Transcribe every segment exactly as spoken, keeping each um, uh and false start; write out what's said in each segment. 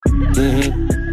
Mm-hmm.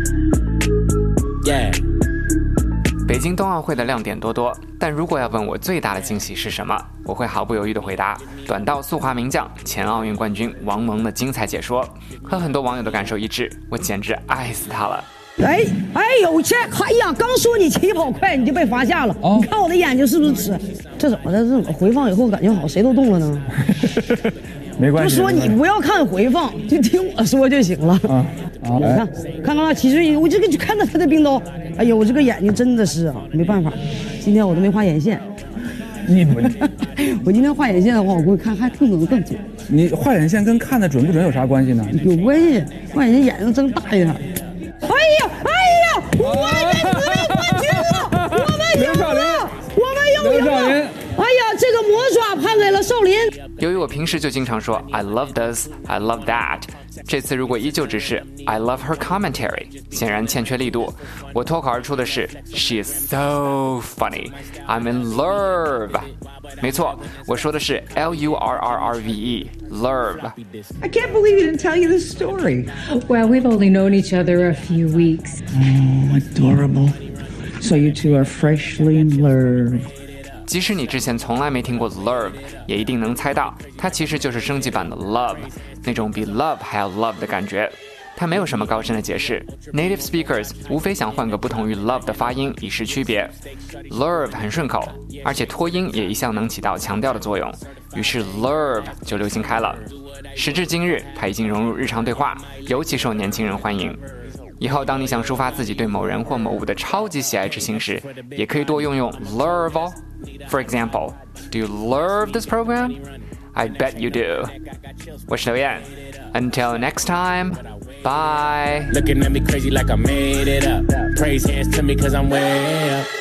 Yeah. 北京冬奥会的亮点多多，但如果要问我最大的惊喜是什么，我会毫不犹豫地回答：短道速滑名将、前奥运冠军王蒙的精彩解说。和很多网友的感受一致，我简直爱死他了。 哎哎呦切！哎呀，刚说你起跑快，你就被罚下了。哦、你看我的眼睛是不是直？这怎么的？这怎么回放以后感觉好，谁都动了呢？ 没关系。 就说你不要看回放，就听我说就行了。啊，啊你看，看看其实我这个就看到他的冰刀，哎呦，我这个眼睛真的是啊，没办法，今天我都没画眼线。 你我今天画眼线的话，我估计看还更能更准。 你画眼线跟看的准不准有啥关系呢？ 有关系，画眼线眼睛睁大一点。哎呀哎呀，我们紫薇冠军了，我们赢了，我们又赢了。哎呀，这个魔爪判给了少林。 由于我平时就经常说 I love this, I love that， 这次如果依旧只是 I love her commentary， 显然欠缺力度。我脱口而出的是 She is so funny, I'm in love。 没错，我说的是 L U R R R V E, love。 I can't believe he didn't tell you this story. Well, we've only known each other a few weeks. Oh, adorable. So you two are freshly in love. 即使你之前从来没听过 love， 也一定能猜到，它其实就是升级版的 love， 那种比 love 还要 love 的感觉。它没有什么高深的解释 ，native speakers 无非想换个不同于 love 的发音以示区别。love 很顺口，而且拖音也一向能起到强调的作用，于是 love 就流行开了。时至今日，它已经融入日常对话，尤其受年轻人欢迎。以后当你想抒发自己对某人或某物的超级喜爱之情时，也可以多用用 love 哦。For example, do you love this program? I bet you do. 我是刘燕 Until next time, bye. Looking at me crazy like I made it up. Praise hands to me cause I'm way up.